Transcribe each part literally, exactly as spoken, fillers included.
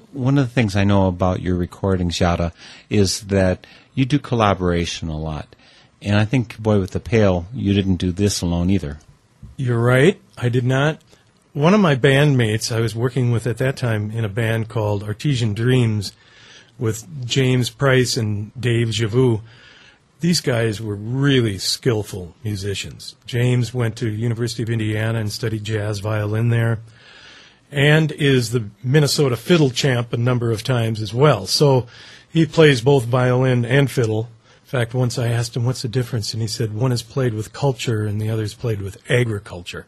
One of the things I know about your recordings, Yada, is that you do collaboration a lot. And I think Boy with the Pail, you didn't do this alone either. You're right. I did not. One of my bandmates I was working with at that time in a band called Artesian Dreams with James Price and Dave Javou. These guys were really skillful musicians. James went to University of Indiana and studied jazz violin there, and is the Minnesota fiddle champ a number of times as well. So he plays both violin and fiddle. In fact, once I asked him, what's the difference? And he said, one is played with culture and the other is played with agriculture.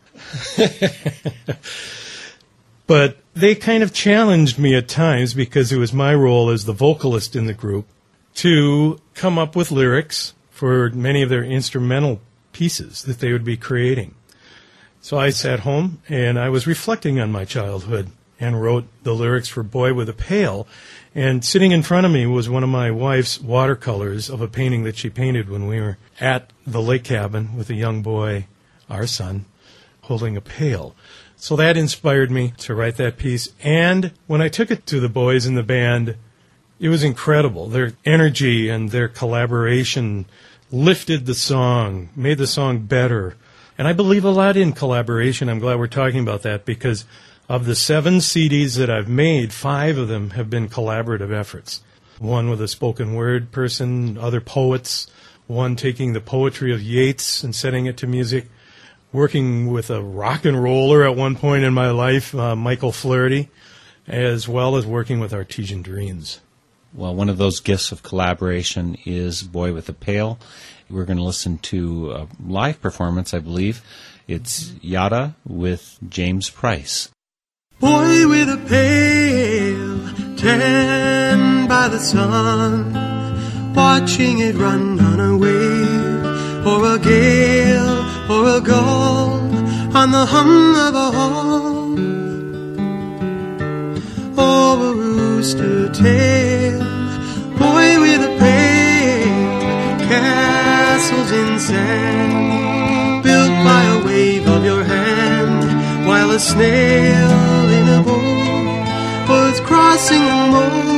But they kind of challenged me at times, because it was my role as the vocalist in the group to come up with lyrics for many of their instrumental pieces that they would be creating. So I sat home and I was reflecting on my childhood and wrote the lyrics for Boy with a Pail. And sitting in front of me was one of my wife's watercolors of a painting that she painted when we were at the lake cabin with a young boy, our son, holding a pail. So that inspired me to write that piece. And when I took it to the boys in the band, it was incredible. Their energy and their collaboration lifted the song, made the song better. And I believe a lot in collaboration. I'm glad we're talking about that, because of the seven C Ds that I've made, five of them have been collaborative efforts. One with a spoken word person, other poets, one taking the poetry of Yeats and setting it to music, working with a rock and roller at one point in my life, uh, Michael Flaherty, as well as working with Artesian Dreams. Well, one of those gifts of collaboration is Boy with a Pail. We're going to listen to a live performance, I believe. It's Yada with James Price. Boy with a pail, tanned by the sun, watching it run on a wave, or a gale, or a gull, on the hum of a hawk, or a rooster tail. Boy with a pail, castles in sand, built by a wave of your hand, while a snail in a boat was crossing the moat.